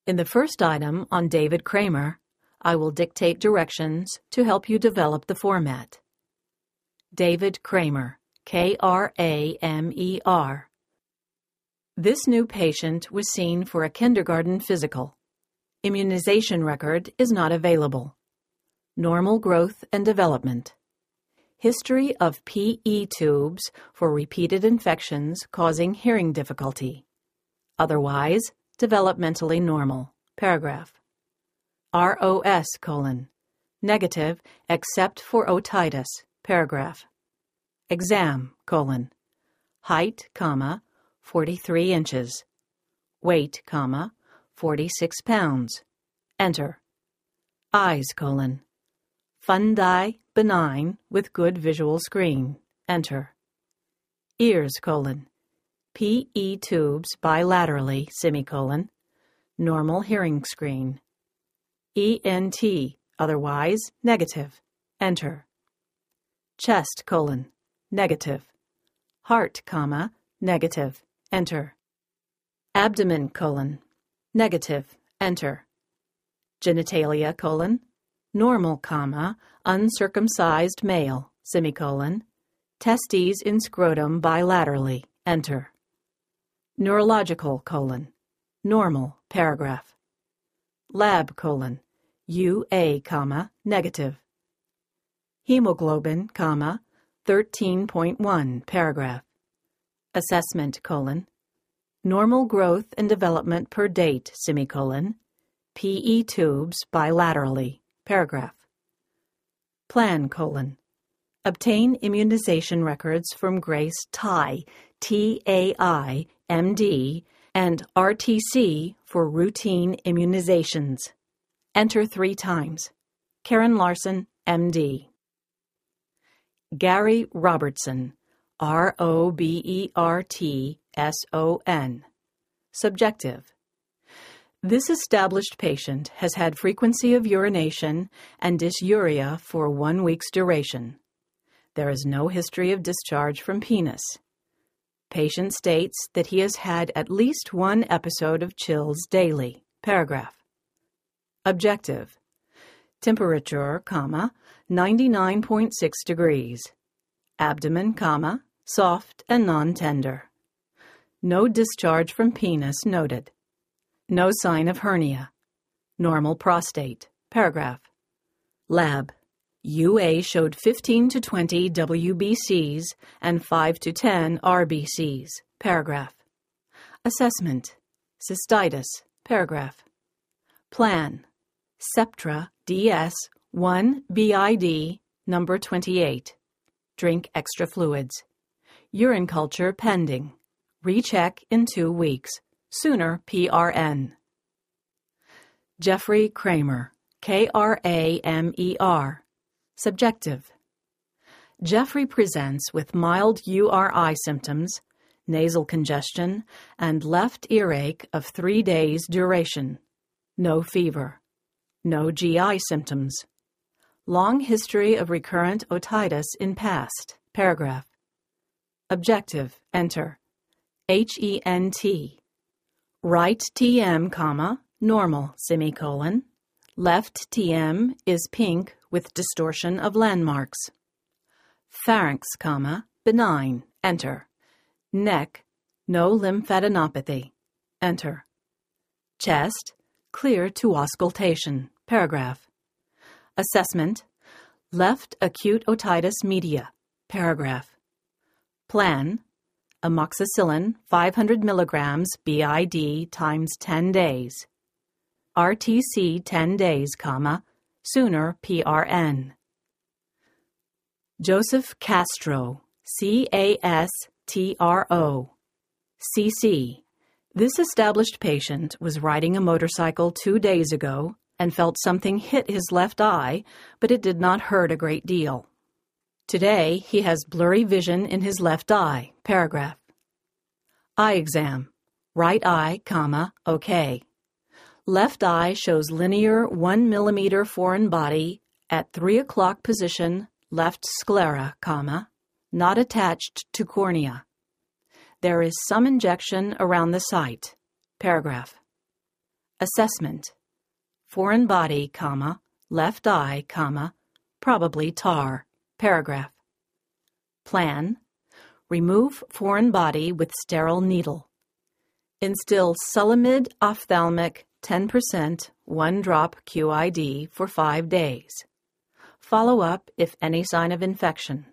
In the first item on David Kramer, I will dictate directions to help you develop the format. David Kramer, Kramer. This new patient was seen for a kindergarten physical. Immunization record is not available. Normal growth and development. History of PE tubes for repeated infections causing hearing difficulty. Otherwise, developmentally normal. Paragraph. ROS: negative except for otitis. Paragraph. Exam: height, 43 inches. Weight, 46 pounds. Enter. Eyes: fundi, benign, with good visual screen. Enter. Ears: PE tubes bilaterally, normal hearing screen. ENT, otherwise negative. Enter. Chest: negative. Heart, negative. Enter. Abdomen: negative. Enter. Genitalia: normal, uncircumcised male, testes in scrotum bilaterally. Enter. Neurological: normal. Paragraph. Lab: UA, negative. Hemoglobin, 13.1. Paragraph. Assessment: normal growth and development per date, PE tubes bilaterally. Paragraph. Plan: obtain immunization records from Grace Tai, TAI, MD, and RTC for routine immunizations. Enter 3 times. Karen Larson, MD. Gary Robertson, ROBERTSON. Subjective. This established patient has had frequency of urination and dysuria for 1 week's duration. There is no history of discharge from penis. Patient states that he has had at least 1 episode of chills daily. Paragraph. Objective. Temperature, 99.6 degrees. Abdomen, soft and non-tender. No discharge from penis noted. No sign of hernia. Normal prostate. Paragraph. Lab. UA showed 15 to 20 WBCs and 5 to 10 RBCs. Paragraph. Assessment. Cystitis. Paragraph. Plan. Septra DS 1 BID number 28. Drink extra fluids. Urine culture pending. Recheck in 2 weeks. Sooner PRN. Jeffrey Kramer, KRAMER. Subjective. Jeffrey presents with mild URI symptoms, nasal congestion, and left earache of 3 days duration. No fever. No GI symptoms. Long history of recurrent otitis in past. Paragraph. Objective. Enter. HENT. Right TM, normal, Left TM is pink with distortion of landmarks. Pharynx, benign. Enter. Neck, no lymphadenopathy. Enter. Chest, clear to auscultation. Paragraph. Assessment. Left acute otitis media. Paragraph. Plan. Amoxicillin 500 milligrams BID times 10 days. RTC 10 days, sooner PRN. Joseph Castro, CASTRO, CC. This established patient was riding a motorcycle 2 days ago and felt something hit his left eye, but it did not hurt a great deal. Today, he has blurry vision in his left eye. Paragraph. Eye exam. Right eye, okay. Left eye shows linear 1 millimeter foreign body at 3 o'clock position, left sclera, not attached to cornea. There is some injection around the site. Paragraph. Assessment: foreign body, left eye, probably tar. Paragraph. Plan: remove foreign body with sterile needle. Instill Sulamid ophthalmic 10% 1 drop QID for 5 days. Follow up if any sign of infection.